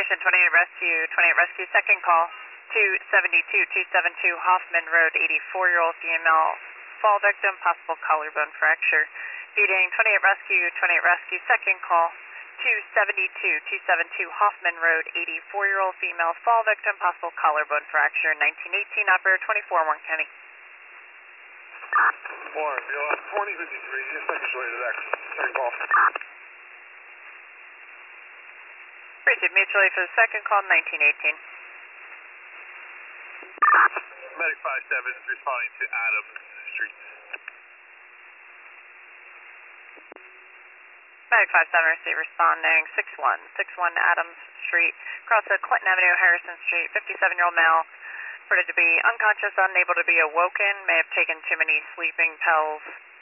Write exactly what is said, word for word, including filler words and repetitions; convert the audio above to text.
Station twenty-eight Rescue, twenty-eight Rescue, second call, two seventy-two, two seventy-two Hoffman Road, eighty-four-year-old female, fall victim, possible collarbone fracture. Feeding twenty-eight Rescue, twenty-eight Rescue, second call, two seventy-two, two seventy-two Hoffman Road, eighty-four-year-old female, fall victim, possible collarbone fracture, nineteen eighteen, operator twenty-four, Warren County. Warren, you're on twenty fifty-three, just seconds later, that second call. Received mutually for the second call, nineteen eighteen. Medic five seven is responding to Adams Street. Medic five seven received responding, six one, six one Adams Street, across the Clinton Avenue, Harrison Street, fifty-seven-year-old male, reported to be unconscious, unable to be awoken, may have taken too many sleeping pills.